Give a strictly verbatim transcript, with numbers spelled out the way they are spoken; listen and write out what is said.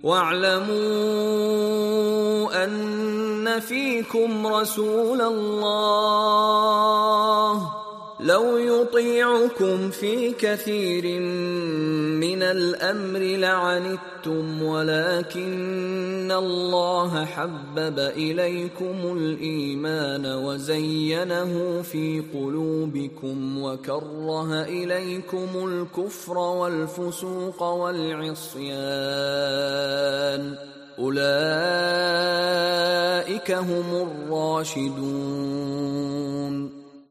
واعلموا أن فيكم رسول الله لو يطيعكم في كثير من الأمر لعنتم ولكن الله حبب إليكم الإيمان وزينه في قلوبكم وكره إليكم الكفر والفسوق والعصيان أولئك هم الراشدون